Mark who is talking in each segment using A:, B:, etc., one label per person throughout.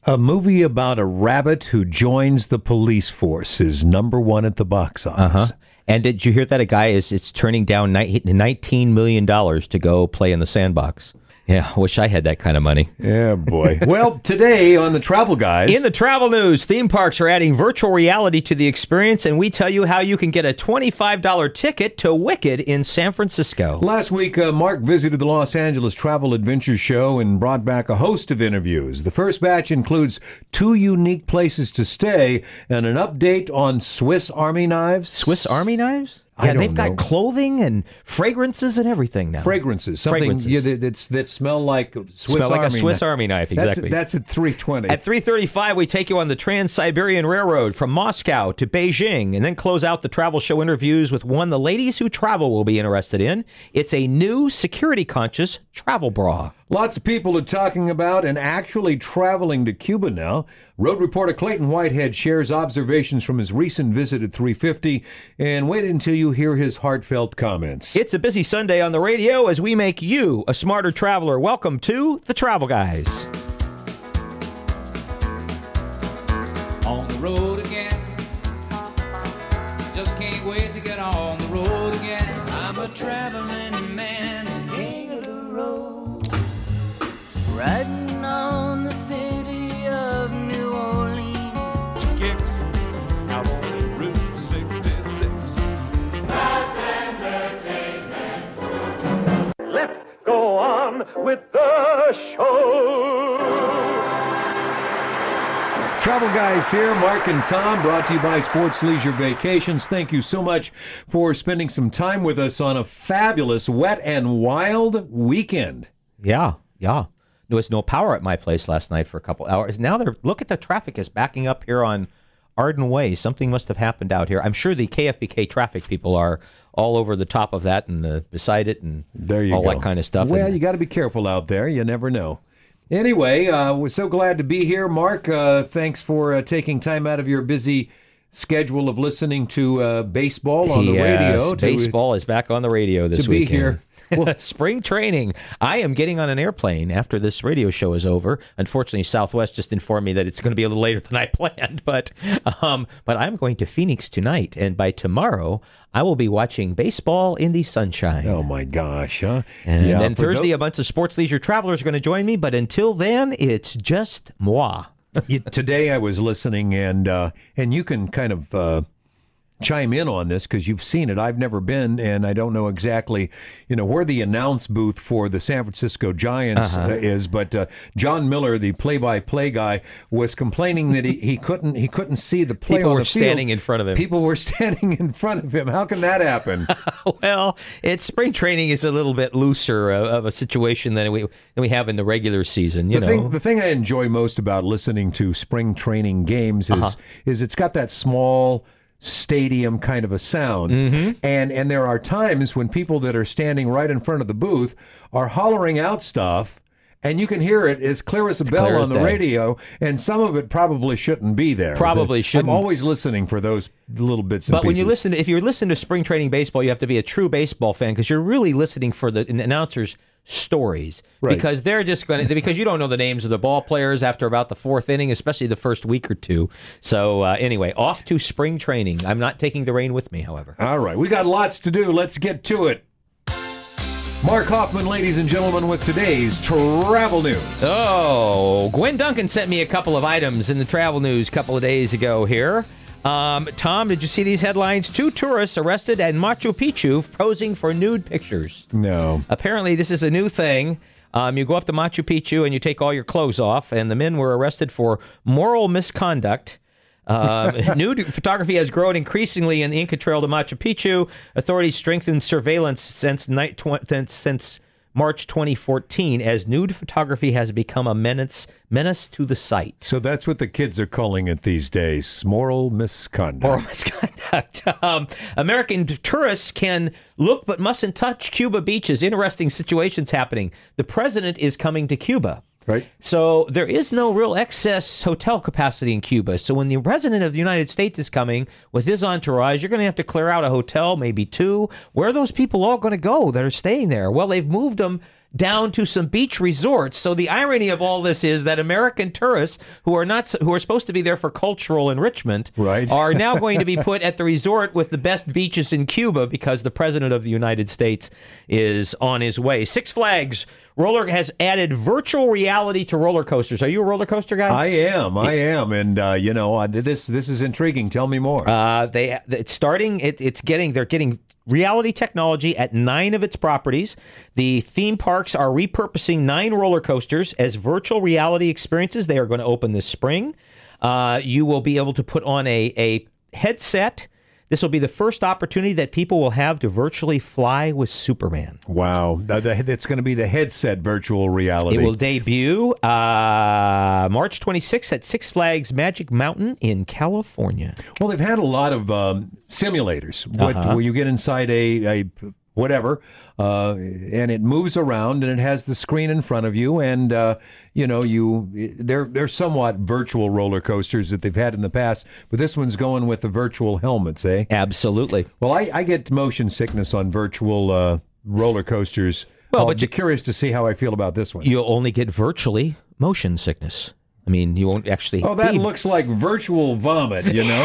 A: A movie about a rabbit who joins the police force is #1 at the box office.
B: And did you hear that a guy is turning down $19 million to go play in the sandbox? Yeah, I wish I had that kind of money.
A: Yeah, boy. Well, today on the Travel Guys.
B: In the travel news, theme parks are adding virtual reality to the experience, and we tell you how you can get a $25 ticket to Wicked in San Francisco.
A: Last week, Mark visited the Los Angeles Travel Adventure Show and brought back a host of interviews. The first batch includes 2 unique places to stay and an update on Swiss Army knives.
B: Swiss Army knives? Yeah, they've got clothing and fragrances and everything now.
A: Fragrances, something that smell like
B: a Swiss Army knife. Exactly.
A: That's at 3:20.
B: At 3:35, we take you on the Trans-Siberian Railroad from Moscow to Beijing, and then close out the travel show interviews with one the ladies who travel will be interested in. It's a new security-conscious travel bra.
A: Lots of people are talking about and actually traveling to Cuba now. Road reporter Clayton Whitehead shares observations from his recent visit at 350, and wait until you hear his heartfelt comments.
B: It's a busy Sunday on the radio as we make you a smarter traveler. Welcome to the Travel Guys.
C: On the road again. Just can't wait to get on the road again. I'm a traveling man, king of the road. Riding on the city of New Orleans. Kicks out on Route 66. That's entertainment. Let's go on with the show.
A: Travel Guys here, Mark and Tom, brought to you by Sports Leisure Vacations. Thank you so much for spending some time with us on a fabulous wet and wild weekend.
B: Yeah. There was no power at my place last night for a couple hours. Now look at the traffic is backing up here on Arden Way. Something must have happened out here. I'm sure the KFBK traffic people are all over the top of that and beside it and all that kind of stuff.
A: Well, you got to be careful out there. You never know. Anyway, we're so glad to be here. Mark, thanks for taking time out of your busy schedule of listening to baseball on the radio.
B: Baseball is back on the radio this weekend.
A: To be here.
B: Well, spring training. I am getting on an airplane after this radio show is over. Unfortunately, Southwest just informed me that it's going to be a little later than I planned. But I'm going to Phoenix tonight, and by tomorrow, I will be watching baseball in the sunshine.
A: Oh, my gosh, huh?
B: And then Thursday, a bunch of sports leisure travelers are going to join me. But until then, it's just moi.
A: Today I was listening, and you can kind of chime in on this because you've seen it. I've never been, and I don't know exactly, where the announce booth for the San Francisco Giants is. But John Miller, the play-by-play guy, was complaining that he couldn't see the play
B: People
A: on the
B: were
A: field.
B: standing in front of him.
A: People were standing in front of him. How can that happen?
B: Well, spring training is a little bit looser of a situation than we have in the regular season.
A: The thing I enjoy most about listening to spring training games is it's got that small stadium kind of a sound. And there are times when people that are standing right in front of the booth are hollering out stuff, and you can hear it as clear as a bell on the radio, and some of it probably shouldn't be there.
B: Probably shouldn't.
A: I'm always listening for those little bits and pieces.
B: But when if you're listening to spring training baseball, you have to be a true baseball fan because you're really listening for the announcers' stories,
A: right?
B: Because they're just because you don't know the names of the ball players after about the 4th inning, especially the first week or two. So anyway, off to spring training. I'm not taking the rain with me, however.
A: All right, we got lots to do. Let's get to it. Mark Hoffman, ladies and gentlemen, with today's travel news.
B: Oh, Gwen Duncan sent me a couple of items in the travel news a couple of days ago here. Tom, did you see these headlines? 2 tourists arrested at Machu Picchu posing for nude pictures.
A: No.
B: Apparently, this is a new thing. You go up to Machu Picchu and you take all your clothes off, and the men were arrested for moral misconduct. Nude photography has grown increasingly in the Inca Trail to Machu Picchu. Authorities strengthened surveillance since March 2014 as nude photography has become a menace to the site.
A: So that's what the kids are calling it these days, moral misconduct.
B: Moral misconduct. American tourists can look but mustn't touch Cuba beaches. Interesting situations happening. The president is coming to Cuba.
A: Right.
B: So there is no real excess hotel capacity in Cuba. So when the president of the United States is coming with his entourage, you're going to have to clear out a hotel, maybe 2. Where are those people all going to go that are staying there? Well, they've moved them down to some beach resorts. So the irony of all this is that American tourists who are supposed to be there for cultural enrichment
A: Right.
B: are now going to be put at the resort with the best beaches in Cuba because the president of the United States is on his way. Six Flags has added virtual reality to roller coasters. Are you a roller coaster guy?
A: I am, and this is intriguing. Tell me more.
B: They're getting reality technology at 9 of its properties. The theme parks are repurposing 9 roller coasters as virtual reality experiences. They are going to open this spring. You will be able to put on a headset. This will be the first opportunity that people will have to virtually fly with Superman.
A: Wow. It's going to be the headset virtual reality.
B: It will debut March 26th at Six Flags Magic Mountain in California.
A: Well, they've had a lot of simulators where you get inside a whatever, and it moves around and it has the screen in front of you, and they're somewhat virtual roller coasters that they've had in the past, but this one's going with the virtual helmets, eh?
B: Absolutely.
A: Well, I get motion sickness on virtual roller coasters.
B: Well,
A: I'll
B: but
A: be curious to see how I feel about this one.
B: You'll only get virtually motion sickness. I mean, you won't actually.
A: Oh, that looks like virtual vomit,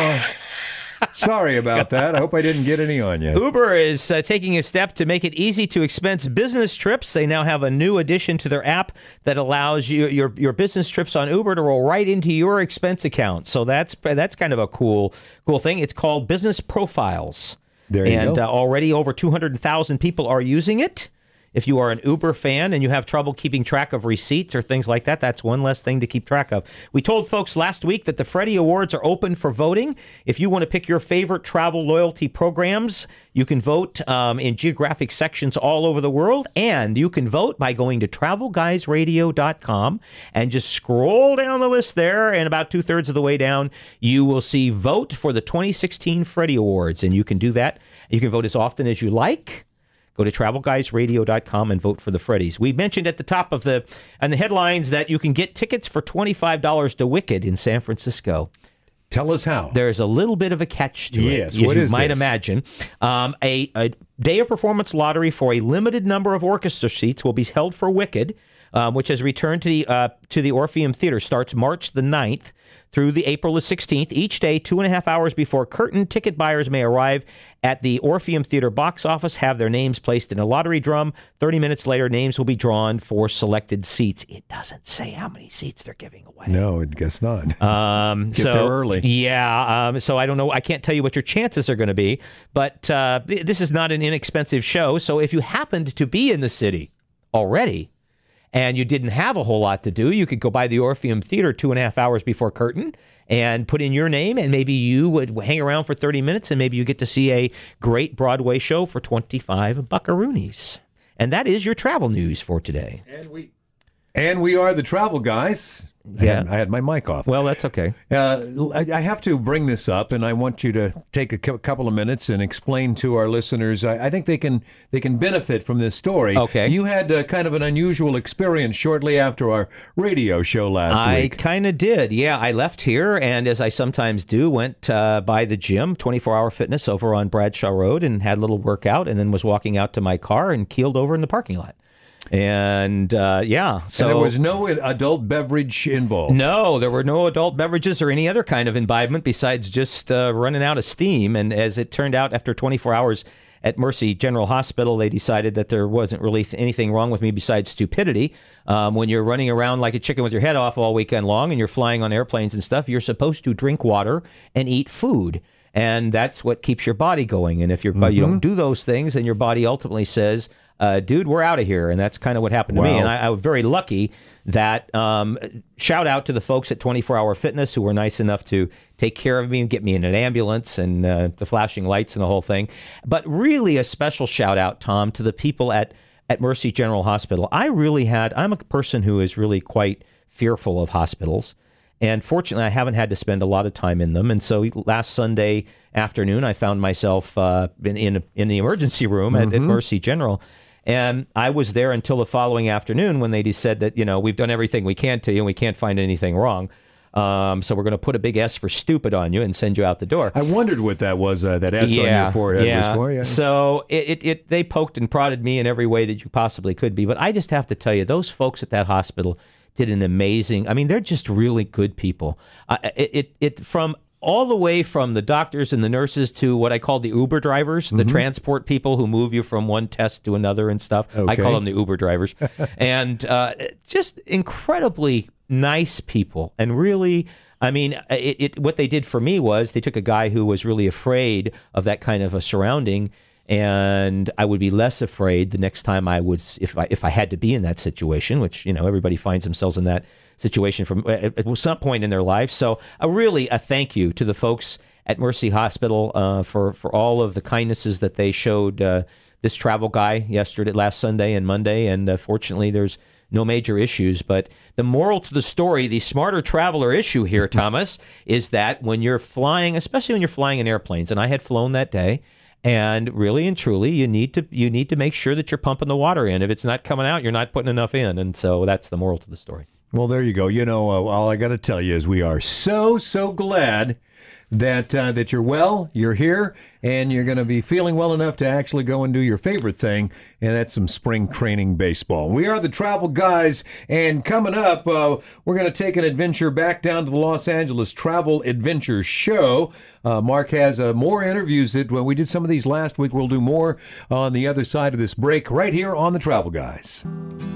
A: Sorry about that. I hope I didn't get any on you.
B: Uber is taking a step to make it easy to expense business trips. They now have a new addition to their app that allows your business trips on Uber to roll right into your expense account. So that's kind of a cool thing. It's called Business Profiles.
A: There you go.
B: Already over 200,000 people are using it. If you are an Uber fan and you have trouble keeping track of receipts or things like that, that's one less thing to keep track of. We told folks last week that the Freddie Awards are open for voting. If you want to pick your favorite travel loyalty programs, you can vote in geographic sections all over the world, and you can vote by going to travelguysradio.com and just scroll down the list there, and about 2/3 of the way down, you will see Vote for the 2016 Freddie Awards, and you can do that. You can vote as often as you like. Go to travelguysradio.com and vote for the Freddies. We mentioned at the top of the headlines that you can get tickets for $25 to Wicked in San Francisco.
A: Tell us how.
B: There's a little bit of a catch to it, as
A: what
B: you
A: is
B: might
A: this?
B: imagine. A day of performance lottery for a limited number of orchestra seats will be held for Wicked, which has returned to the Orpheum Theater. Starts March the 9th through the April the 16th. Each day, 2.5 hours before curtain, ticket buyers may arrive at the Orpheum Theater box office, have their names placed in a lottery drum. 30 minutes later, names will be drawn for selected seats. It doesn't say how many seats they're giving away.
A: No, I guess not. Get
B: So
A: there early.
B: Yeah. So I don't know. I can't tell you what your chances are going to be, but this is not an inexpensive show. So if you happened to be in the city already and you didn't have a whole lot to do, you could go by the Orpheum Theater 2.5 hours before curtain and put in your name, and maybe you would hang around for 30 minutes, and maybe you get to see a great Broadway show for 25 buckaroonies. And that is your travel news for today.
A: And we are the travel guys.
B: Yeah.
A: I had my mic off.
B: Well, that's okay.
A: I have to bring this up, and I want you to take a couple of minutes and explain to our listeners. I think they can benefit from this story.
B: Okay.
A: You had kind of an unusual experience shortly after our radio show last
B: I
A: week.
B: kind of did. Yeah, I left here, and as I sometimes do, went by the gym, 24-hour fitness over on Bradshaw Road, and had a little workout, and then was walking out to my car and keeled over in the parking lot. And so
A: And there was no adult beverage involved.
B: No, there were no adult beverages or any other kind of imbibement besides just running out of steam. And as it turned out, after 24 hours at Mercy General Hospital, they decided that there wasn't really anything wrong with me besides stupidity. When you're running around like a chicken with your head off all weekend long and you're flying on airplanes and stuff, you're supposed to drink water and eat food. And that's what keeps your body going. And if you don't do those things, then your body ultimately says, dude, we're out of here. And that's kind of what happened to me. And I was very lucky that shout out to the folks at 24-Hour Fitness who were nice enough to take care of me and get me in an ambulance and the flashing lights and the whole thing. But really a special shout out, Tom, to the people at Mercy General Hospital. I'm a person who is really quite fearful of hospitals. And fortunately, I haven't had to spend a lot of time in them. And so last Sunday afternoon, I found myself in the emergency room at Mercy General. And I was there until the following afternoon when they said that, we've done everything we can to you and we can't find anything wrong. So we're going to put a big S for stupid on you and send you out the door.
A: I wondered what that was, that S on your forehead was for. Yeah.
B: So they poked and prodded me in every way that you possibly could be. But I just have to tell you, those folks at that hospital did an amazing, I mean, they're just really good people. From all the way from the doctors and the nurses to what I call the Uber drivers, the transport people who move you from one test to another and stuff. Okay. I call them the Uber drivers. And just incredibly nice people. And really, I mean, what they did for me was they took a guy who was really afraid of that kind of a surrounding, and I would be less afraid the next time I would, if I had to be in that situation, which, everybody finds themselves in that situation from at some point in their life. So a thank you to the folks at Mercy Hospital for all of the kindnesses that they showed this travel guy last Sunday and Monday. And fortunately, there's no major issues. But the moral to the story, the smarter traveler issue here, Thomas, is that when you're flying, especially when you're flying in airplanes, and I had flown that day, and really and truly, you need to make sure that you're pumping the water in. If it's not coming out, you're not putting enough in. And so that's the moral to the story.
A: Well, there you go. All I got to tell you is we are so glad that you're well, you're here, and you're going to be feeling well enough to actually go and do your favorite thing, and that's some spring training baseball. We are the Travel Guys, and coming up, we're going to take an adventure back down to the Los Angeles Travel Adventure Show. Mark has more interviews that when we did some of these last week. We'll do more on the other side of this break right here on the Travel Guys.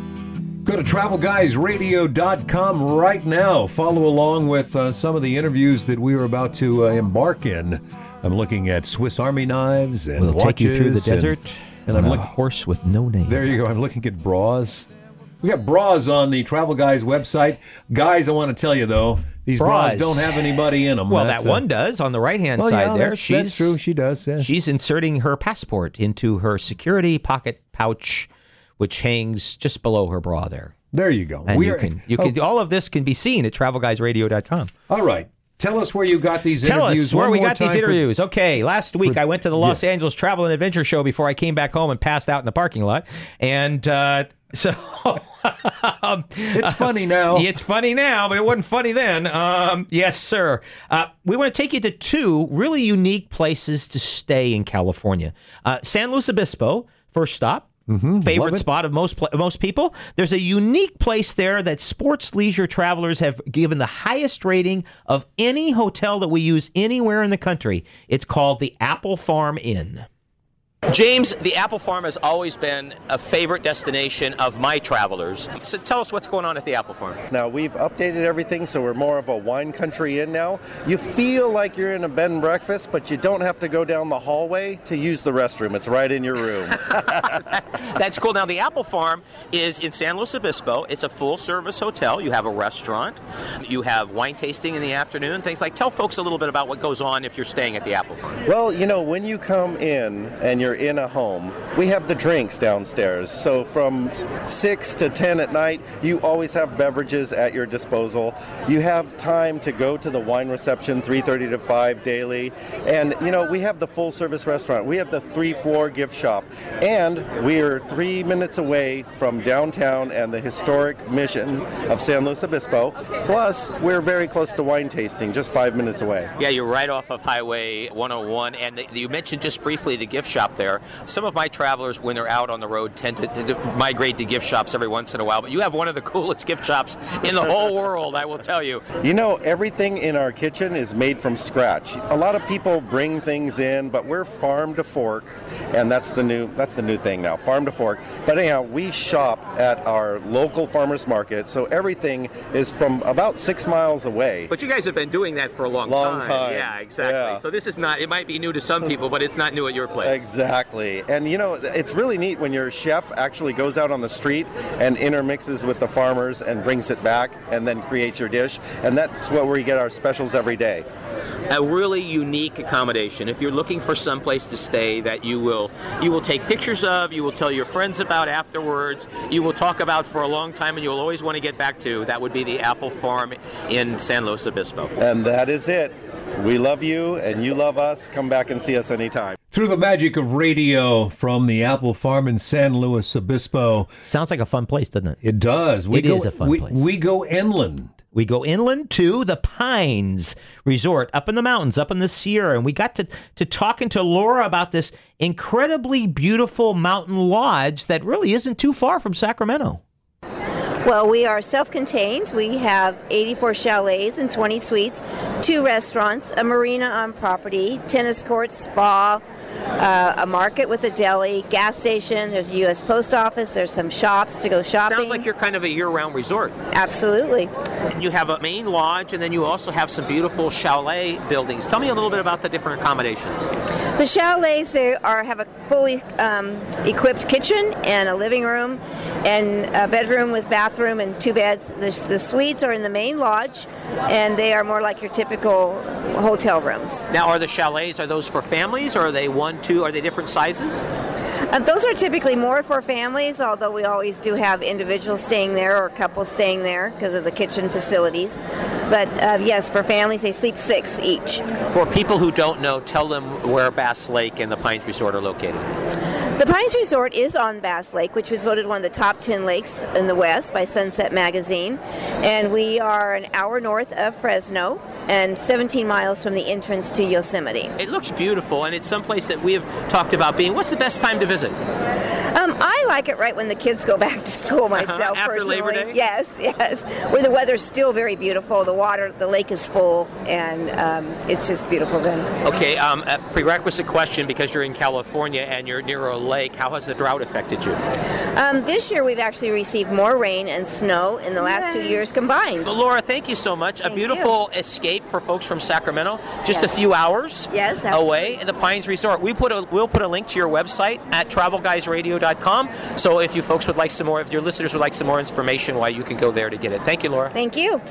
A: Go to TravelGuysRadio.com right now. Follow along with some of the interviews that we are about to embark in. I'm looking at Swiss Army knives and
B: watches. We'll take you through the desert
A: and I'm
B: looking horse with no name.
A: There you go. I'm looking at bras. We got bras on the Travel Guys website. Guys, I want to tell you, though, these bras don't have anybody in them.
B: Well, that one does on the right-hand side there.
A: That's true. She does. Yeah.
B: She's inserting her passport into her security pocket pouch, which hangs just below her bra there.
A: There you go.
B: And all of this can be seen at TravelGuysRadio.com.
A: All right. Tell us where you got these interviews.
B: Tell us where we got these interviews. Okay, last week I went to the Los Angeles Travel and Adventure Show before I came back home and passed out in the parking lot. And so...
A: it's funny now.
B: It's funny now, but it wasn't funny then. Yes, sir. We want to take you to two really unique places to stay in California. San Luis Obispo, first stop. Favorite spot of most people. There's a unique place there that sports leisure travelers have given the highest rating of any hotel that we use anywhere in the country. It's called the Apple Farm Inn. James, the Apple Farm has always been a favorite destination of my travelers. So tell us what's going on at the Apple Farm.
D: Now, we've updated everything, so we're more of a wine country inn now. You feel like you're in a bed and breakfast, but you don't have to go down the hallway to use the restroom. It's right in your room.
B: That's cool. Now, the Apple Farm is in San Luis Obispo. It's a full-service hotel. You have a restaurant. You have wine tasting in the afternoon, things like. Tell folks a little bit about what goes on if you're staying at the Apple Farm.
D: Well, when you come in and you're in a home, we have the drinks downstairs. So from 6 to 10 at night, you always have beverages at your disposal. You have time to go to the wine reception 3:30 to 5 daily. And, we have the full service restaurant. We have the 3-floor gift shop. And we're 3 minutes away from downtown and the historic Mission of San Luis Obispo. Plus, we're very close to wine tasting, just 5 minutes away.
B: Yeah, you're right off of Highway 101. And you mentioned just briefly the gift shop there. Some of my travelers, when they're out on the road, tend to migrate to gift shops every once in a while. But you have one of the coolest gift shops in the whole world, I will tell you.
D: Everything in our kitchen is made from scratch. A lot of people bring things in, but we're farm to fork, and that's the new thing now, farm to fork. But anyhow, we shop at our local farmers market, so everything is from about 6 miles away.
B: But you guys have been doing that for a long time. Yeah, exactly. Yeah. So this is not, it might be new to some people, but it's not new at your place.
D: Exactly. And it's really neat when your chef actually goes out on the street and intermixes with the farmers and brings it back and then creates your dish. And that's where we get our specials every day.
B: A really unique accommodation. If you're looking for some place to stay that you will take pictures of, you will tell your friends about afterwards, you will talk about for a long time, and you'll always want to get back to, that would be the Apple Farm in San Luis Obispo.
D: And that is it. We love you, and you love us. Come back and see us anytime.
A: Through the magic of radio from the Apple Farm in San Luis Obispo.
B: Sounds like a fun place, doesn't it?
A: It does.
B: It is a fun place.
A: We go inland
B: We go inland to the Pines Resort up in the mountains, up in the Sierra. And we got to talking to Laura about this incredibly beautiful mountain lodge that really isn't too far from Sacramento.
E: Well, we are self-contained. We have 84 chalets and 20 suites, 2 restaurants, a marina on property, tennis courts, spa, a market with a deli, gas station. There's a U.S. Post Office. There's some shops to go shopping.
B: Sounds like you're kind of a year-round resort.
E: Absolutely.
B: You have a main lodge, and then you also have some beautiful chalet buildings. Tell me a little bit about the different accommodations.
E: The chalets have a fully equipped kitchen and a living room and a bedroom with bathroom and 2 beds. The suites are in the main lodge, and they are more like your typical hotel rooms.
B: Now, are the chalets, are those for families, or are they 1, 2, are they different sizes?
E: Those are typically more for families, although we always do have individuals staying there or couples staying there because of the kitchen facilities. But yes, for families, they sleep 6 each.
B: For people who don't know, tell them where Bass Lake and the Pines Resort are located.
E: The Pines Resort is on Bass Lake, which was voted one of the top 10 lakes in the West by Sunset Magazine. And we are an hour north of Fresno and 17 miles from the entrance to Yosemite.
B: It looks beautiful, and it's someplace that we have talked about being. What's the best time to visit?
E: I like it right when the kids go back to school myself,
B: After
E: personally.
B: Labor Day?
E: Yes, where the weather's still very beautiful. The lake is full, and it's just beautiful then.
B: Okay, a prerequisite question, because you're in California and you're near a lake, how has the drought affected you?
E: This year we've actually received more rain and snow in the last 2 years combined.
B: Well, Laura, thank you so much.
E: Thank
B: a beautiful escape for folks from Sacramento, just
E: Yes.
B: a few hours
E: Yes,
B: away at the Pines Resort. We'll put a link to your website at travelguysradio.com. So if you folks would like some more, if your listeners would like some more information, why you can go there to get it. Thank you, Laura.
E: Thank you.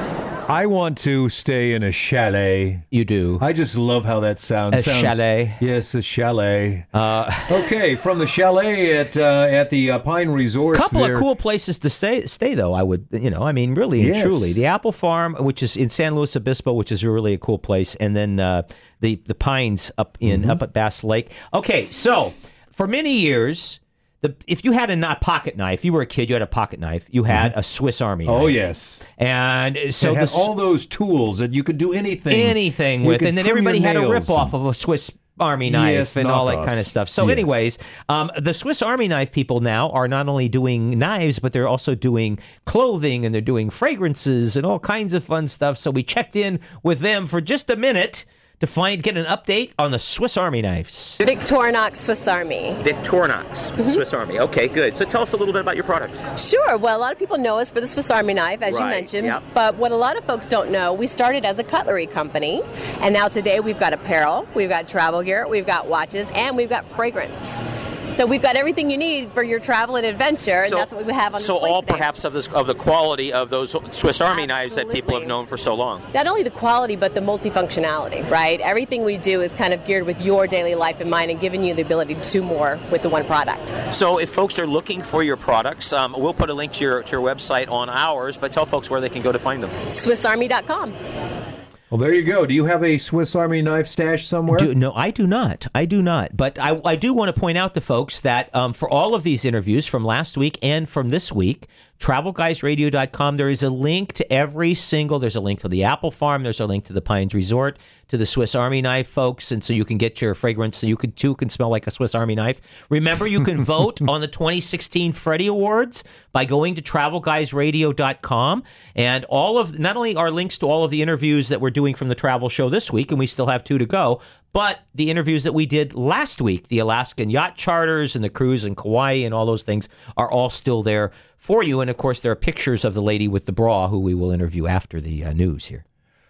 A: I want to stay in a chalet.
B: You do.
A: I just love how that sounds.
B: Chalet.
A: Yes, a chalet. Okay, from the chalet at the Pine Resort.
B: Couple of cool places to stay though. I would, really and
A: Yes.
B: truly, the Apple Farm, which is in San Luis Obispo, which is really a cool place, and then the Pines up at Bass Lake. Okay, so for many years, if you had a pocket knife, you were a kid, you had a pocket knife, you had a Swiss Army knife.
A: Oh, yes.
B: And so
A: It had all those tools that you could do anything
B: with,
A: You
B: and
A: could
B: then
A: trim
B: everybody
A: your
B: had a
A: nails
B: rip-off of a Swiss Army knife
A: Yes,
B: and all that
A: knockoffs.
B: kind of stuff. So
A: Yes.
B: anyways, the Swiss Army knife people now are not only doing knives, but they're also doing clothing, and they're doing fragrances and all kinds of fun stuff. So we checked in with them for just a minute to get an update on the Swiss Army knives.
F: Victorinox Swiss Army.
B: Victorinox Swiss Army. Okay, good. So tell us a little bit about your products.
F: Sure. Well, a lot of people know us for the Swiss Army knife, as you
B: Right,
F: mentioned.
B: yep.
F: But what a lot of folks don't know, we started as a cutlery company, and now today we've got apparel, we've got travel gear, we've got watches, and we've got fragrance. So we've got everything you need for your travel and adventure, and that's what we have on display
B: So all
F: today.
B: perhaps of the quality of those Swiss Army knives that people have
F: Absolutely.
B: known for so long.
F: Not only the quality, but the multifunctionality, right? Everything we do is kind of geared with your daily life in mind and giving you the ability to do more with the one product.
B: So if folks are looking for your products, we'll put a link to your website on ours, but tell folks where they can go to find them.
F: SwissArmy.com.
A: Well, there you go. Do you have a Swiss Army knife stash somewhere?
B: No, I do not. But I do want to point out to folks that for all of these interviews from last week and from this week, TravelGuysRadio.com, there is a link to there's a link to the Apple Farm, there's a link to the Pines Resort, to the Swiss Army knife, folks, and so you can get your fragrance, so you can smell like a Swiss Army knife. Remember, you can vote on the 2016 Freddie Awards by going to TravelGuysRadio.com, and not only are links to all of the interviews that we're doing from the travel show this week, and we still have 2 to go, but the interviews that we did last week, the Alaskan yacht charters and the cruise in Kauai and all those things, are all still there for you. And of course, there are pictures of the lady with the bra who we will interview after the news here.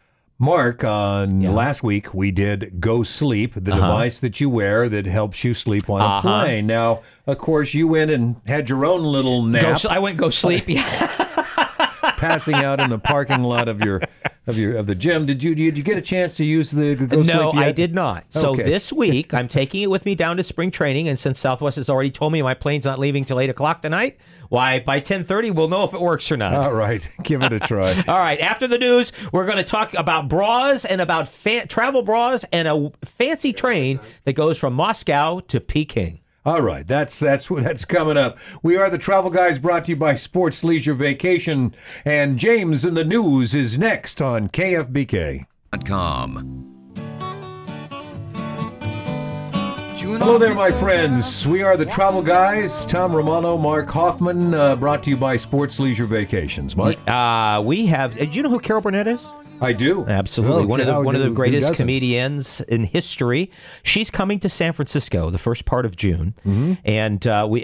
A: Mark, last week we did Go Sleep, the device that you wear that helps you sleep on a plane. Now, of course, you went and had your own little nap.
B: I went go sleep.
A: Passing out in the parking lot of the gym. Did you get a chance to use the Go Sleep
B: No,
A: yet?
B: I did not. So
A: Okay.
B: this week, I'm taking it with me down to spring training, and since Southwest has already told me my plane's not leaving till 8 o'clock tonight, why, by 10:30, we'll know if it works or not.
A: All right, give it a try.
B: All right, after the news, we're going to talk about bras and about travel bras and a fancy train that goes from Moscow to Peking.
A: All right, that's coming up. We are the Travel Guys, brought to you by Sports Leisure Vacation, and James in the News is next on KFBK.com. Hello there, my friends. We are the Travel Guys. Tom Romano, Mark Hoffman, brought to you by Sports Leisure Vacations. Mark?
B: We have... Do you know who Carol Burnett is?
A: I do.
B: Absolutely. One of the greatest comedians in history. She's coming to San Francisco the first part of June. Mm-hmm. And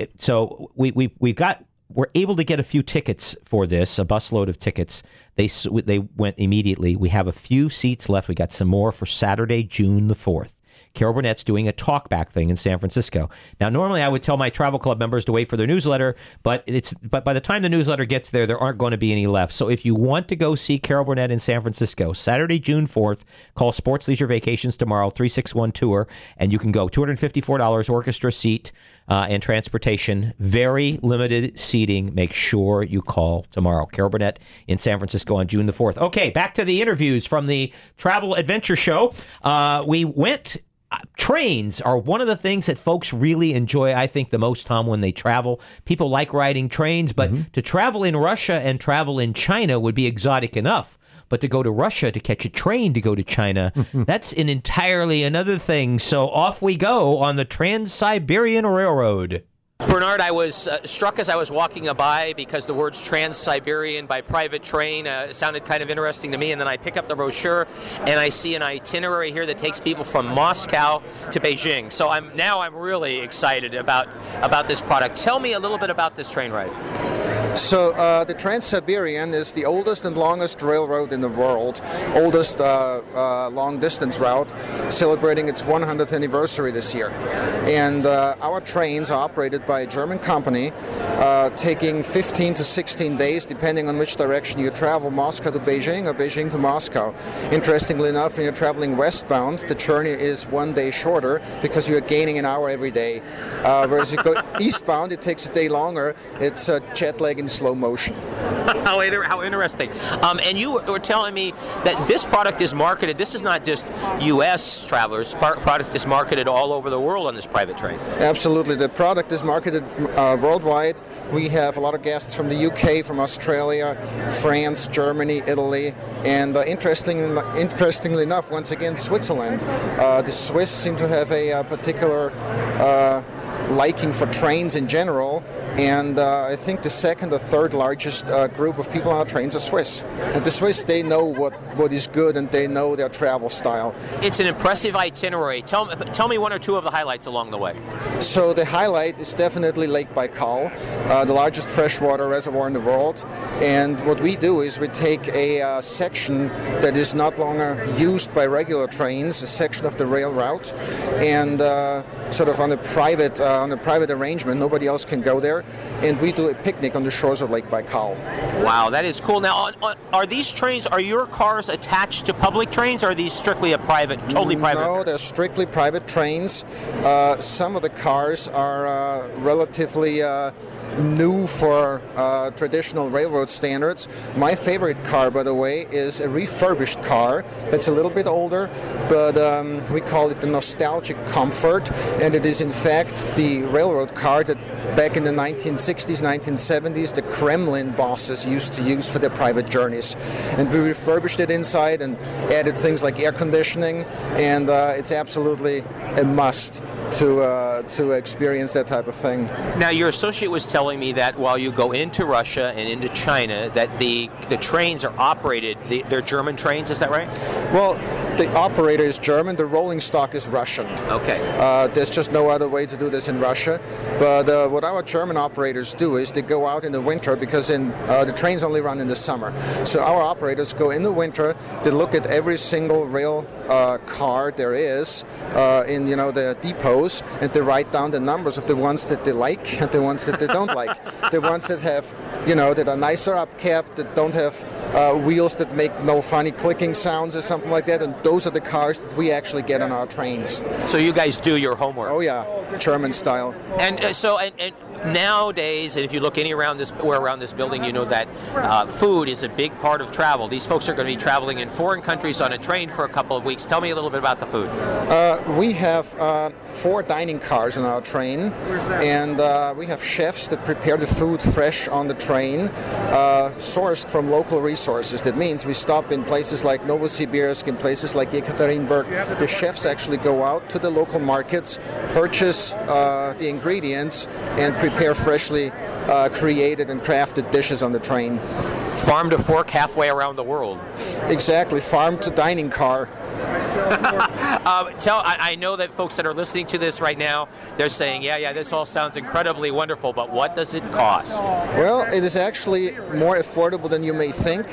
B: we're able to get a few tickets for this, a busload of tickets. They went immediately. We have a few seats left. We got some more for Saturday, June the 4th. Carol Burnett's doing a talkback thing in San Francisco. Now, normally I would tell my travel club members to wait for their newsletter, but by the time the newsletter gets there aren't going to be any left. So if you want to go see Carol Burnett in San Francisco, Saturday, June 4th, call Sports Leisure Vacations tomorrow, 361-TOUR, and you can go. $254 orchestra seat and transportation. Very limited seating. Make sure you call tomorrow. Carol Burnett in San Francisco on June the 4th. Okay, back to the interviews from the Travel Adventure Show. We went... Trains are one of the things that folks really enjoy, I think, the most, Tom, when they travel. People like riding trains, but to travel in Russia and travel in China would be exotic enough. But to go to Russia to catch a train to go to China, that's an entirely another thing. So off we go on the Trans-Siberian Railroad. Bernard, I was struck as I was walking by because the words Trans-Siberian by private train sounded kind of interesting to me, and then I pick up the brochure and I see an itinerary here that takes people from Moscow to Beijing. So I'm really excited about this product. Tell me a little bit about this train ride.
G: So the Trans-Siberian is the oldest and longest railroad in the world, oldest long-distance route, celebrating its 100th anniversary this year. And our trains are operated by a German company, taking 15 to 16 days, depending on which direction you travel, Moscow to Beijing or Beijing to Moscow. Interestingly enough, when you're traveling westbound, the journey is 1 day shorter because you're gaining an hour every day. Whereas you go eastbound, it takes a day longer. It's jet lag in slow motion.
B: How interesting. And you were telling me that this product is marketed, this is not just U.S. travelers, product is marketed all over the world on this private train.
G: Absolutely. The product is marketed worldwide. We have a lot of guests from the U.K., from Australia, France, Germany, Italy, and interestingly enough, once again, Switzerland. The Swiss seem to have a particular liking for trains in general, and I think the second or third largest group of people on our trains are Swiss. And the Swiss, they know what is good, and they know their travel style.
B: It's an impressive itinerary. Tell me one or two of the highlights along the way.
G: So the highlight is definitely Lake Baikal, the largest freshwater reservoir in the world. And what we do is we take a section that is not longer used by regular trains, a section of the rail route, and sort of on a private arrangement. Nobody else can go there, and we do a picnic on the shores of Lake Baikal.
B: Wow, that is cool. Now, are these trains, are your cars attached to public trains, or are these strictly totally private?
G: No, they're strictly private trains. Some of the cars are relatively new for traditional railroad standards. My favorite car, by the way, is a refurbished car that's a little bit older, but we call it the Nostalgic Comfort, and it is in fact the railroad car that back in the 1960s, 1970s, the Kremlin bosses used to use for their private journeys. And we refurbished it inside and added things like air conditioning, and it's absolutely a must to experience that type of thing.
B: Now, your associate was telling me that while you go into Russia and into China, that the trains are operated, they're German trains, is that right?
G: Well, the operator is German, the rolling stock is Russian.
B: Okay.
G: There's just no other way to do this in Russia. But what our German operators do is they go out in the winter, because the trains only run in the summer. So our operators go in the winter, they look at every single rail car there is in the depots, and they write down the numbers of the ones that they like and the ones that they don't like. The ones that have, that are nicer upkept, that don't have wheels that make no funny clicking sounds or something like that, and those are the cars that we actually get on our trains.
B: So you guys do your homework.
G: Oh yeah, German style.
B: And nowadays, and if you look around this building, you know that food is a big part of travel. These folks are going to be traveling in foreign countries on a train for a couple of weeks. Tell me a little bit about the food.
G: We have 4 dining cars on our train, and we have chefs that prepare the food fresh on the train, sourced from local resources. That means we stop in places like Novosibirsk, in places like Yekaterinburg. The chefs actually go out to the local markets, purchase the ingredients, and prepare freshly created and crafted dishes on the train.
B: Farm to fork halfway around the world.
G: Exactly, farm to dining car.
B: I know that folks that are listening to this right now, they're saying, yeah, this all sounds incredibly wonderful, but what does it cost?
G: Well, it is actually more affordable than you may think.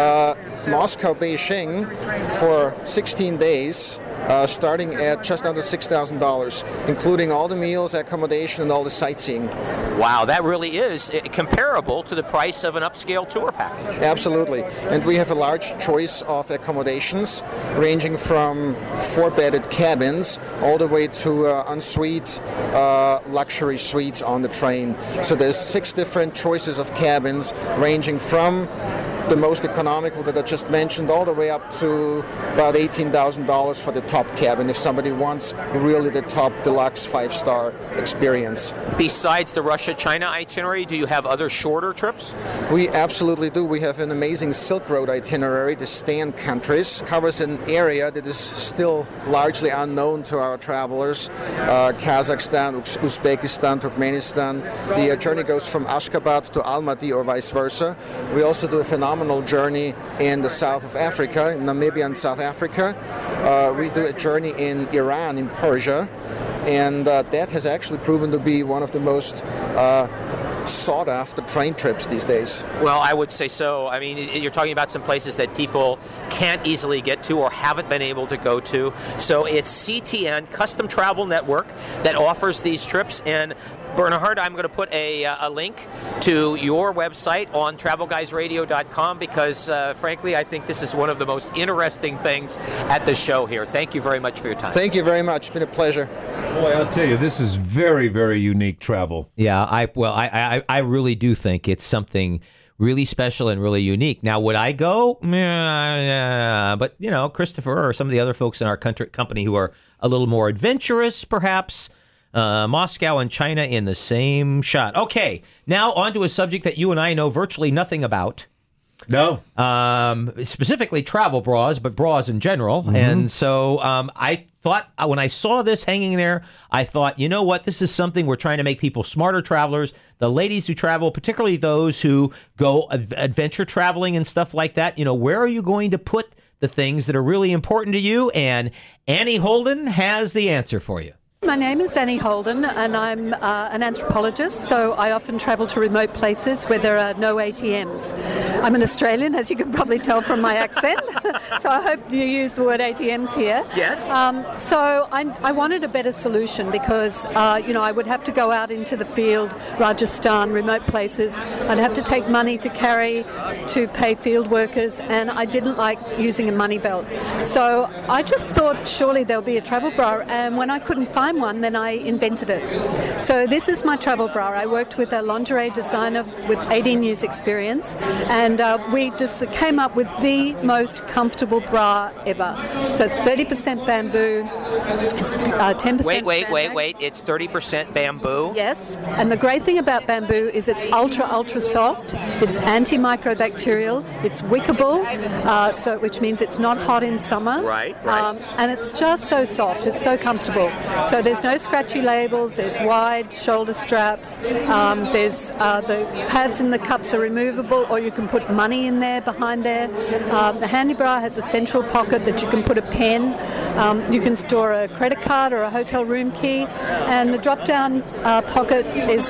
G: Moscow, Beijing, for 16 days, starting at just under $6,000, including all the meals, accommodation, and all the sightseeing.
B: Wow, that really is comparable to the price of an upscale tour package.
G: Absolutely. And we have a large choice of accommodations, ranging from 4-bedded cabins all the way to ensuite luxury suites on the train. So there's 6 different choices of cabins, ranging from the most economical that I just mentioned all the way up to about $18,000 for the top cabin if somebody wants really the top deluxe 5-star experience.
B: Besides the Russia-China itinerary, do you have other shorter trips?
G: We absolutely do. We have an amazing Silk Road itinerary, the Stan countries. Covers an area that is still largely unknown to our travelers. Kazakhstan, Uzbekistan, Turkmenistan. The journey goes from Ashgabat to Almaty or vice versa. We also do a phenomenal journey in the south of Africa, in Namibia and South Africa. We do a journey in Iran, in Persia, and that has actually proven to be one of the most sought-after train trips these days.
B: Well, I would say so. I mean, you're talking about some places that people can't easily get to or haven't been able to go to. So it's CTN, Custom Travel Network, that offers these trips. And Bernhard, I'm going to put a link to your website on TravelGuysRadio.com because, frankly, I think this is one of the most interesting things at the show here. Thank you very much for your time.
G: Thank you very much. It's been a pleasure.
A: Boy, I'll tell you, this is very, very unique travel.
B: Yeah, I really do think it's something really special and really unique. Now, would I go? Yeah, but, you know, Christopher or some of the other folks in our company who are a little more adventurous, perhaps, Moscow and China in the same shot. Okay, now on to a subject that you and I know virtually nothing about.
A: No.
B: Specifically travel bras, but bras in general. Mm-hmm. And so I thought, when I saw this hanging there, I thought, you know what, this is something we're trying to make people smarter travelers. The ladies who travel, particularly those who go adventure traveling and stuff like that, you know, where are you going to put the things that are really important to you? And Annie Holden has the answer for you.
H: My name is Annie Holden, and I'm an anthropologist, so I often travel to remote places where there are no ATMs. I'm an Australian, as you can probably tell from my accent, so I hope you use the word ATMs here.
B: Yes.
H: So I wanted a better solution because, I would have to go out into the field, Rajasthan, remote places. I'd have to take money to carry to pay field workers, and I didn't like using a money belt. So I just thought surely there'll be a travel bra, and when I couldn't find one, then I invented it. So this is my travel bra. I worked with a lingerie designer with 18 years experience, and we just came up with the most comfortable bra ever. So it's 30% bamboo, it's 10%
B: Wait. It's 30% bamboo?
H: Yes, and the great thing about bamboo is it's ultra soft, it's antimicrobacterial, it's wickable, which means it's not hot in summer.
B: Right.
H: And it's just so soft, it's so comfortable. So there's no scratchy labels, there's wide shoulder straps, there's the pads in the cups are removable, or you can put money in there, behind there. The handy bra has a central pocket that you can put a pen, you can store a credit card or a hotel room key, and the drop-down pocket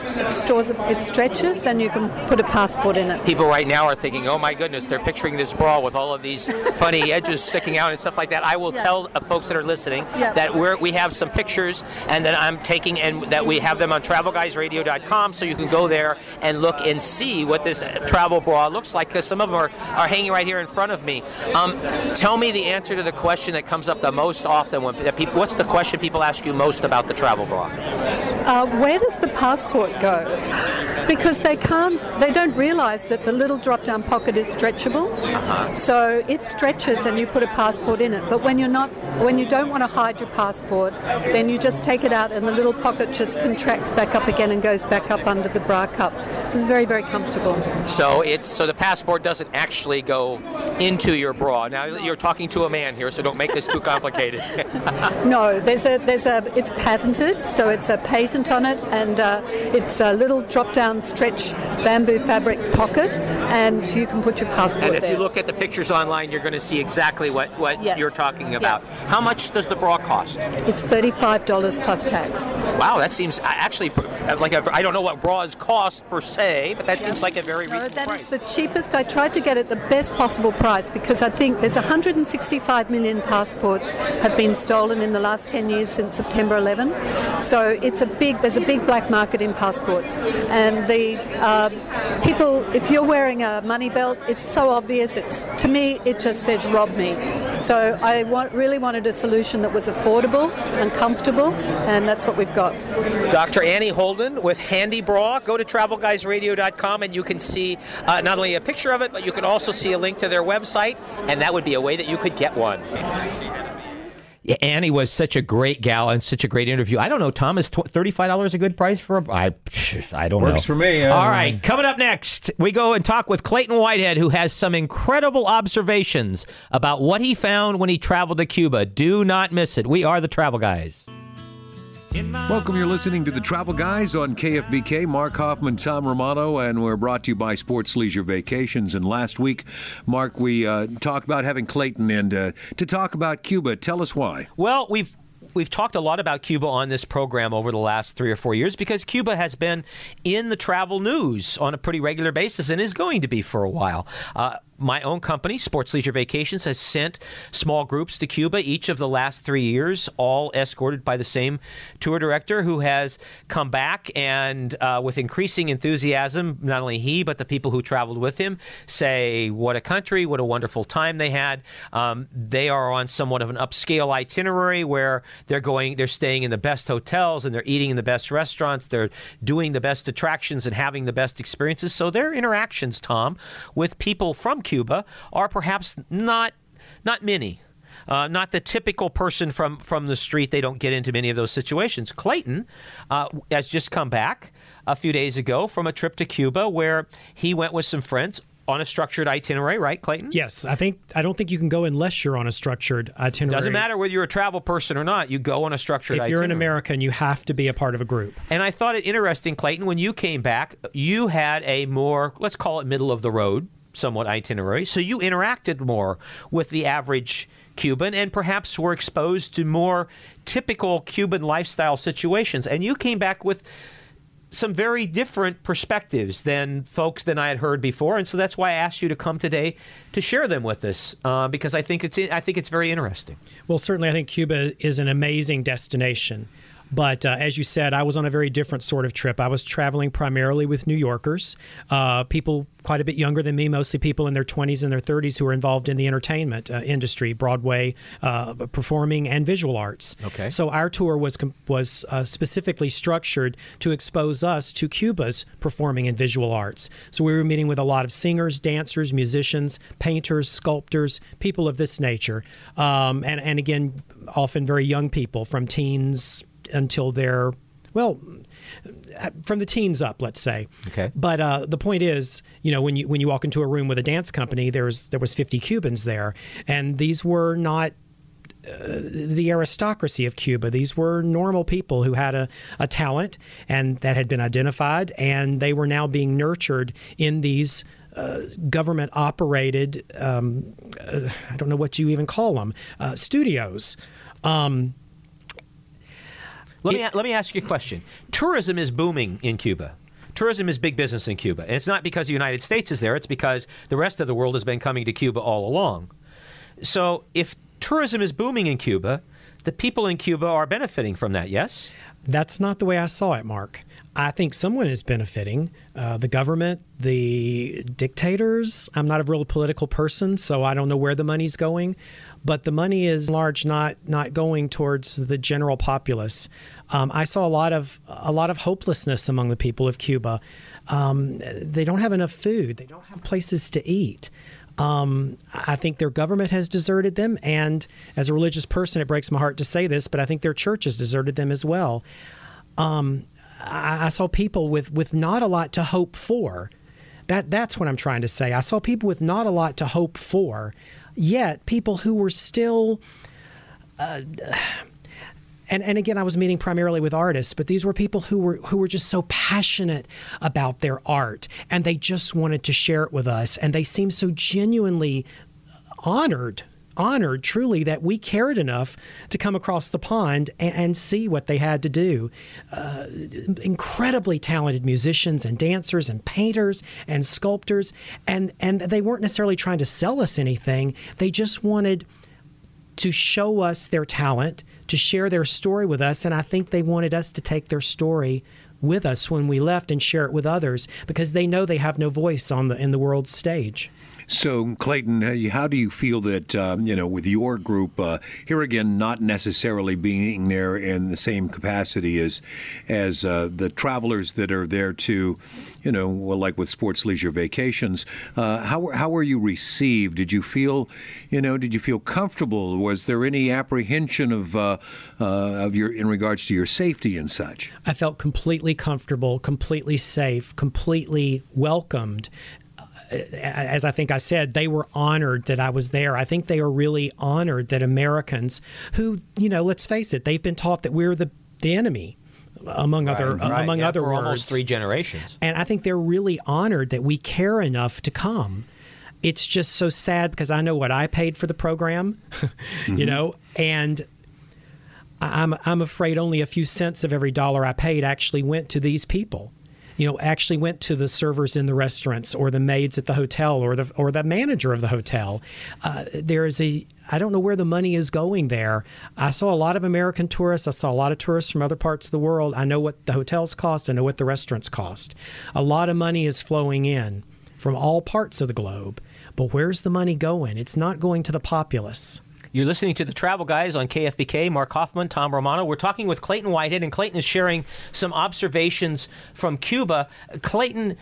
H: it stretches, and you can put a passport in it.
B: People right now are thinking, oh my goodness, they're picturing this bra with all of these funny edges sticking out and stuff like that. I will tell folks that are listening that we have some pictures and that I'm taking, and that we have them on TravelGuysRadio.com, so you can go there and look and see what this travel bra looks like, because some of them are hanging right here in front of me. Tell me the answer to the question that comes up the most often when what's the question people ask you most about the travel bra?
H: where does the passport go? Because they don't realise that the little drop-down pocket is stretchable. So it stretches and you put a passport in it. But when you don't want to hide your passport, then you just take it out and the little pocket just contracts back up again and goes back up under the bra cup. It's very, very comfortable.
B: So the passport doesn't actually go into your bra. Now you're talking to a man here, so don't make this too complicated.
H: No, it's patented, so it's a patent on it, and it's a little drop-down stretch bamboo fabric pocket, and you can put your passport there.
B: And if you look at the pictures online, you're going to see exactly what
H: Yes.
B: you're talking about.
H: Yes.
B: How much does the bra cost?
H: It's $35 plus tax.
B: Wow, that seems actually like I don't know what bras cost per se, but that seems like a very reasonable
H: That
B: price.
H: is the cheapest. I tried to get it the best possible price because I think there's 165 million passports have been stolen in the last 10 years since September 11. So there's a big black market in passports, and the people, if you're wearing a money belt, it's so obvious. To me, it just says "rob me." So I really wanted a solution that was affordable and comfortable, and that's what we've got.
B: Dr. Annie Holden with Handy Bra. Go to TravelGuysRadio.com and you can see not only a picture of it, but you can also see a link to their website, and that would be a way that you could get one. Yeah, Annie was such a great gal and such a great interview. I don't know, Tom, is $35 a good price for I don't know.
A: Works for me.
B: All right, coming up next, we go and talk with Clayton Whitehead, who has some incredible observations about what he found when he traveled to Cuba. Do not miss it. We are the Travel Guys.
A: Welcome, you're listening to the Travel Guys on KFBK. Mark Hoffman, Tom Romano, and we're brought to you by Sports Leisure Vacations. And last week, Mark, we talked about having Clayton in to talk about Cuba. Tell us why.
B: Well, we've talked a lot about Cuba on this program over the last 3 or 4 years because Cuba has been in the travel news on a pretty regular basis and is going to be for a while. My own company, Sports Leisure Vacations, has sent small groups to Cuba each of the last 3 years, all escorted by the same tour director who has come back and with increasing enthusiasm, not only he, but the people who traveled with him say what a country, what a wonderful time they had. They are on somewhat of an upscale itinerary where they're staying in the best hotels and they're eating in the best restaurants. They're doing the best attractions and having the best experiences. So their interactions, Tom, with people from Cuba are perhaps not many. Not the typical person from the street. They don't get into many of those situations. Clayton has just come back a few days ago from a trip to Cuba where he went with some friends on a structured itinerary, right, Clayton?
I: Yes. I don't think you can go unless you're on a structured itinerary.
B: Doesn't matter whether you're a travel person or not. You go on a structured itinerary.
I: If you're an American, you have to be a part of a group.
B: And I thought it interesting, Clayton, when you came back, you had a more, let's call it middle of the road, somewhat itinerary. So you interacted more with the average Cuban and perhaps were exposed to more typical Cuban lifestyle situations. And you came back with some very different perspectives than I had heard before, and so that's why I asked you to come today to share them with us because I think it's very interesting.
I: Well, certainly, I think Cuba is an amazing destination. But as you said, I was on a very different sort of trip. I was traveling primarily with New Yorkers, people quite a bit younger than me, mostly people in their 20s and their 30s who are involved in the entertainment industry, Broadway, performing, and visual arts.
B: Okay.
I: So our tour was specifically structured to expose us to Cuba's performing and visual arts. So we were meeting with a lot of singers, dancers, musicians, painters, sculptors, people of this nature. And again, often very young people from teens until they're, well, from the teens up, let's say.
B: Okay.
I: But the point is, when you walk into a room with a dance company, there was 50 Cubans there, and these were not the aristocracy of Cuba. These were normal people who had a talent and that had been identified, and they were now being nurtured in these government-operated, I don't know what you even call them, studios.
B: Let me ask you a question. Tourism is booming in Cuba. Tourism is big business in Cuba. And it's not because the United States is there. It's because the rest of the world has been coming to Cuba all along. So if tourism is booming in Cuba, the people in Cuba are benefiting from that, yes?
I: That's not the way I saw it, Mark. I think someone is benefiting. The government, the dictators. I'm not a real political person, so I don't know where the money's going. But the money is large, not going towards the general populace. I saw a lot of hopelessness among the people of Cuba. They don't have enough food. They don't have places to eat. I think their government has deserted them, and as a religious person, it breaks my heart to say this, but I think their church has deserted them as well. I saw people with not a lot to hope for. That's what I'm trying to say. I saw people with not a lot to hope for, yet people who were still... And again, I was meeting primarily with artists, but these were people who were just so passionate about their art, and they just wanted to share it with us, and they seemed so genuinely honored truly that we cared enough to come across the pond and see what they had to do. Incredibly talented musicians and dancers and painters and sculptors, and they weren't necessarily trying to sell us anything. They just wanted to show us their talent, to share their story with us, and I think they wanted us to take their story with us when we left and share it with others, because they know they have no voice in the world stage.
A: So, Clayton, how do you feel that, with your group, here again, not necessarily being there in the same capacity as the travelers that are there to, like with Sports Leisure Vacations, how were you received? Did you feel comfortable? Was there any apprehension of in regards to your safety and such?
I: I felt completely comfortable, completely safe, completely welcomed. As I think I said, they were honored that I was there. I think they are really honored that Americans who, let's face it, they've been taught that we're the enemy, among other
B: for
I: words.
B: Almost 3 generations.
I: And I think they're really honored that we care enough to come. It's just so sad because I know what I paid for the program, and I'm afraid only a few cents of every dollar I paid actually went to these people. Actually went to the servers in the restaurants or the maids at the hotel or the manager of the hotel. I don't know where the money is going there. I saw a lot of American tourists. I saw a lot of tourists from other parts of the world. I know what the hotels cost. I know what the restaurants cost. A lot of money is flowing in from all parts of the globe. But where's the money going? It's not going to the populace.
B: You're listening to The Travel Guys on KFBK. Mark Hoffman, Tom Romano. We're talking with Clayton Whitehead, and Clayton is sharing some observations from Cuba. Clayton,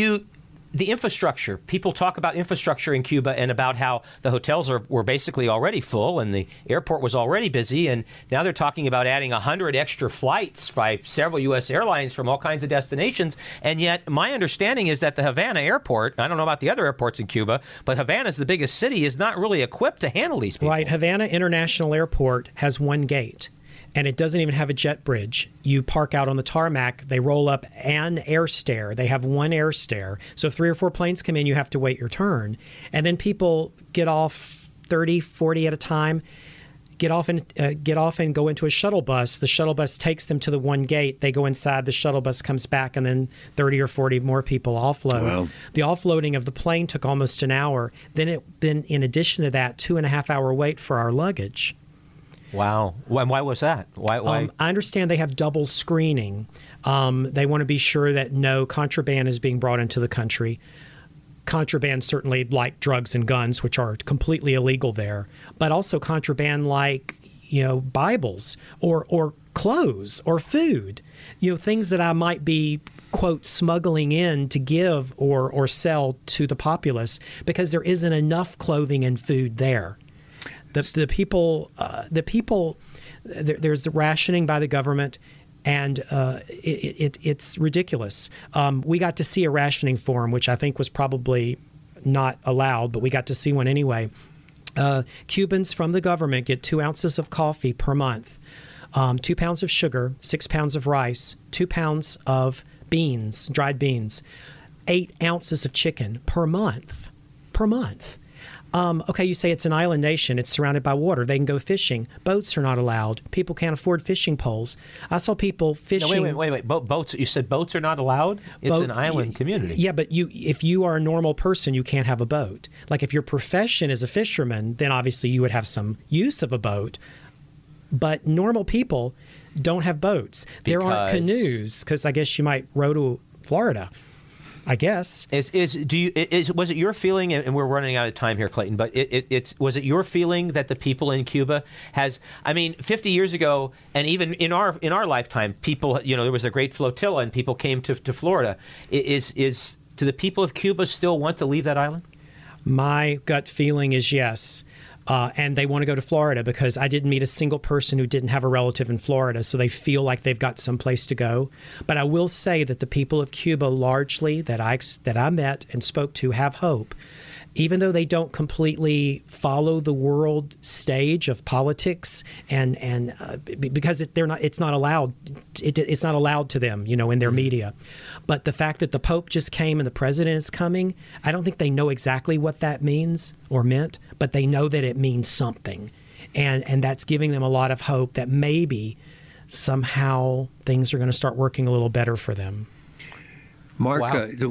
B: the infrastructure. People talk about infrastructure in Cuba and about how the hotels were basically already full and the airport was already busy, and now they're talking about adding 100 extra flights by several U.S. airlines from all kinds of destinations. And yet my understanding is that the Havana airport, I don't know about the other airports in Cuba, but Havana's the biggest city, is not really equipped to handle these people.
I: Right. Havana International Airport has one gate. And it doesn't even have a jet bridge. You park out on the tarmac. They roll up an air stair. They have one air stair. So if 3 or 4 planes come in, you have to wait your turn. And then people get off 30, 40 at a time, get off and go into a shuttle bus. The shuttle bus takes them to the one gate. They go inside. The shuttle bus comes back, and then 30 or 40 more people offload. Wow. The offloading of the plane took almost an hour. Then in addition to that, 2.5-hour wait for our luggage.
B: Wow. Why was that? Why?
I: I understand they have double screening. They want to be sure that no contraband is being brought into the country. Contraband certainly like drugs and guns, which are completely illegal there, but also contraband like, Bibles or clothes or food, things that I might be, quote, smuggling in to give or sell to the populace because there isn't enough clothing and food there. The people, there's the rationing by the government, and it's ridiculous. We got to see a rationing form, which I think was probably not allowed, but we got to see one anyway. Cubans from the government get 2 ounces of coffee per month, 2 pounds of sugar, 6 pounds of rice, 2 pounds of beans, dried beans, 8 ounces of chicken per month. Okay, you say it's an island nation. It's surrounded by water. They can go fishing. Boats are not allowed. People can't afford fishing poles. I saw people fishing.
B: No, wait. Boats. You said boats are not allowed? It's an island community.
I: Yeah, but if you are a normal person, you can't have a boat. Like if your profession is a fisherman, then obviously you would have some use of a boat. But normal people, don't have boats. There aren't canoes because I guess you might row to Florida. I guess. Was it your feeling, and we're running out of time here, Clayton, but was it your feeling that the people in Cuba 50 years ago, and even in our lifetime, people, there was a great flotilla and people came to Florida. Do the people of Cuba still want to leave that island? My gut feeling is yes. And they want to go to Florida because I didn't meet a single person who didn't have a relative in Florida, so they feel like they've got some place to go. But I will say that the people of Cuba largely that I met and spoke to have hope. Even though they don't completely follow the world stage of politics, and because it's not allowed to them, in their media. But the fact that the Pope just came and the president is coming, I don't think they know exactly what that means or meant, but they know that it means something, and that's giving them a lot of hope that maybe somehow things are going to start working a little better for them.
A: Mark,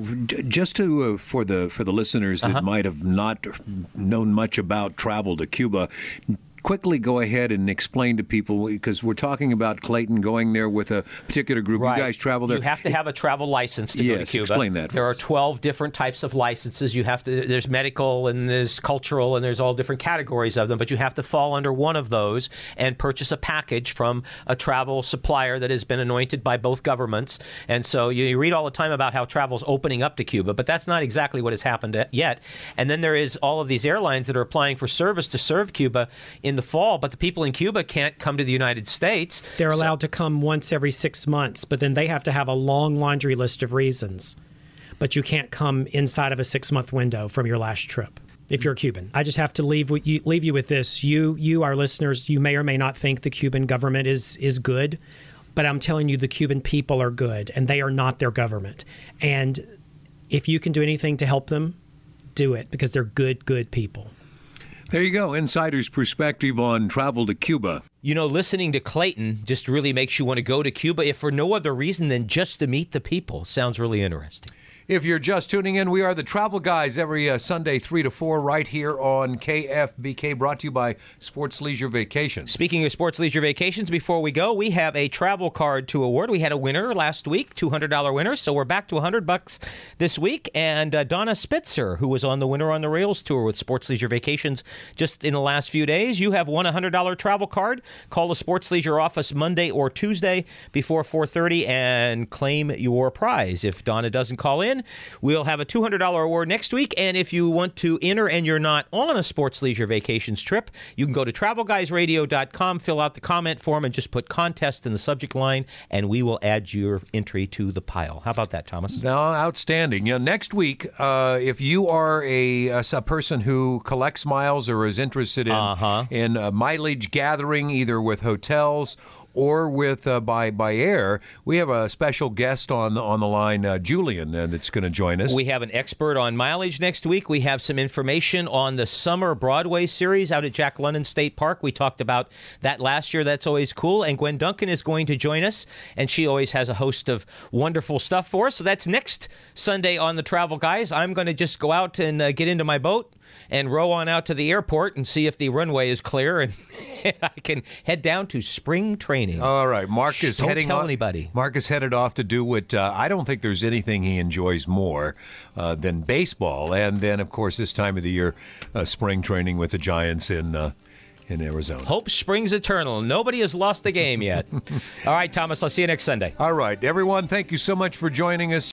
A: just to for the listeners that might have not known much about travel to Cuba, quickly go ahead and explain to people, because we're talking about Clayton going there with a particular group. Right. You guys travel there.
B: You have to have a travel license to go to Cuba.
A: Explain that.
B: There are 12 different types of licenses. There's medical and there's cultural and there's all different categories of them, but you have to fall under one of those and purchase a package from a travel supplier that has been anointed by both governments. And so you read all the time about how travel's opening up to Cuba, but that's not exactly what has happened yet. And then there is all of these airlines that are applying for service to serve Cuba in the fall, but the people in Cuba can't come to the United States.
I: They're allowed to come once every 6 months, but then they have to have a long laundry list of reasons. But you can't come inside of a 6-month window from your last trip if you're Cuban. I just have to leave you with this. You, our listeners, you may or may not think the Cuban government is good, but I'm telling you the Cuban people are good, and they are not their government. And if you can do anything to help them, do it, because they're good people.
A: There you go. Insider's perspective on travel to Cuba.
B: Listening to Clayton just really makes you want to go to Cuba, if for no other reason than just to meet the people. Sounds really interesting.
A: If you're just tuning in, we are the Travel Guys every Sunday 3 to 4 right here on KFBK, brought to you by Sports Leisure Vacations.
B: Speaking of Sports Leisure Vacations, before we go, we have a travel card to award. We had a winner last week, $200 winner, so we're back to $100 this week. And Donna Spitzer, who was on the Winter on the Rails tour with Sports Leisure Vacations just in the last few days, you have won a $100 travel card. Call the Sports Leisure office Monday or Tuesday before 4:30 and claim your prize. If Donna doesn't call in, we'll have a $200 award next week. And if you want to enter and you're not on a Sports Leisure Vacations trip, you can go to TravelGuysRadio.com, fill out the comment form, and just put contest in the subject line, and we will add your entry to the pile. How about that, Thomas?
A: No, outstanding. Next week, if you are a person who collects miles or is interested in mileage gathering, either with hotels or with by air, we have a special guest on the line, Julian, that's going to join us.
B: We have an expert on mileage next week. We have some information on the summer Broadway series out at Jack London State Park. We talked about that last year. That's always cool. And Gwen Duncan is going to join us, and she always has a host of wonderful stuff for us. So that's next Sunday on the Travel Guys. I'm going to just go out and get into my boat and row on out to the airport and see if the runway is clear, and I can head down to spring training.
A: All right, Mark is
B: Don't
A: heading
B: tell
A: off.
B: anybody.
A: Mark is headed off to do what I don't think there's anything he enjoys more than baseball, and then of course this time of the year, spring training with the Giants in Arizona.
B: Hope springs eternal. Nobody has lost the game yet. All right, Thomas, I'll see you next Sunday.
A: All right, everyone, thank you so much for joining us.